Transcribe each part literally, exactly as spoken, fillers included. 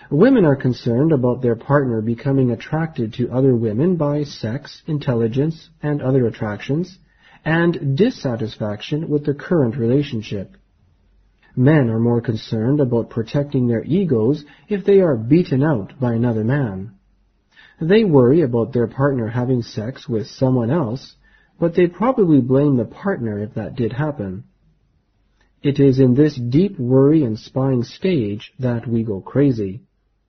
Women are concerned about their partner becoming attracted to other women by sex, intelligence, and other attractions, and dissatisfaction with the current relationship. Men are more concerned about protecting their egos if they are beaten out by another man. They worry about their partner having sex with someone else, but they probably blame the partner if that did happen. It is in this deep worry and spying stage that we go crazy.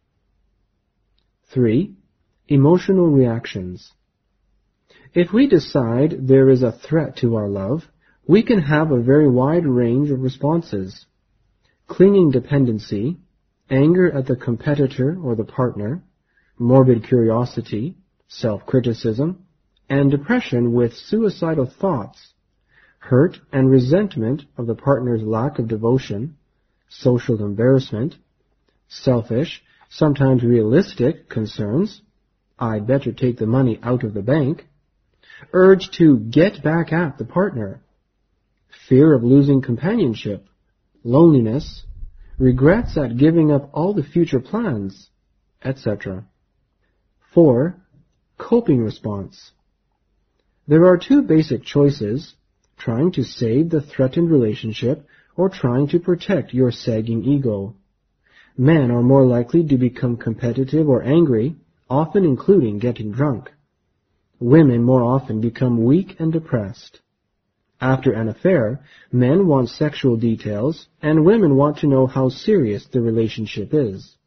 three. Emotional reactions. If we decide there is a threat to our love, we can have a very wide range of responses. Clinging dependency, anger at the competitor or the partner, morbid curiosity, self-criticism, and depression with suicidal thoughts, hurt and resentment of the partner's lack of devotion, social embarrassment, selfish, sometimes realistic concerns, I'd better take the money out of the bank, urge to get back at the partner, fear of losing companionship, loneliness, regrets at giving up all the future plans, et cetera. four. Coping response. There are two basic choices, trying to save the threatened relationship or trying to protect your sagging ego. Men are more likely to become competitive or angry, often including getting drunk. Women more often become weak and depressed. After an affair, men want sexual details, and women want to know how serious the relationship is.